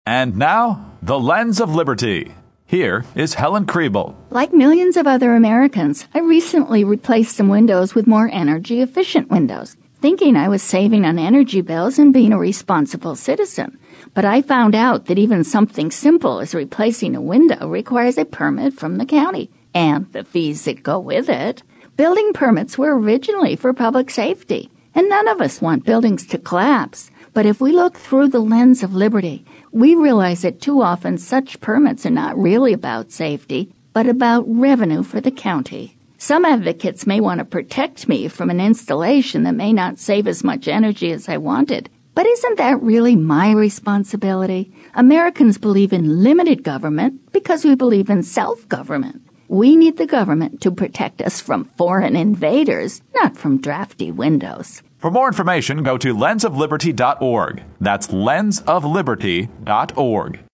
And now, The Lens of Liberty. Here is Helen Kriebel. Like millions of other Americans, I recently replaced some windows with more energy-efficient windows, thinking I was saving on energy bills and being a responsible citizen. But I found out that even something simple as replacing a window requires a permit from the county, and the fees that go with it. Building permits were originally for public safety, and none of us want buildings to collapse. But if we look through the lens of liberty, we realize that too often such permits are not really about safety, but about revenue for the county. Some advocates may want to protect me from an installation that may not save as much energy as I wanted. But isn't that really my responsibility? Americans believe in limited government because we believe in self-government. We need the government to protect us from foreign invaders, not from drafty windows. For more information, go to lensofliberty.org. That's lensofliberty.org.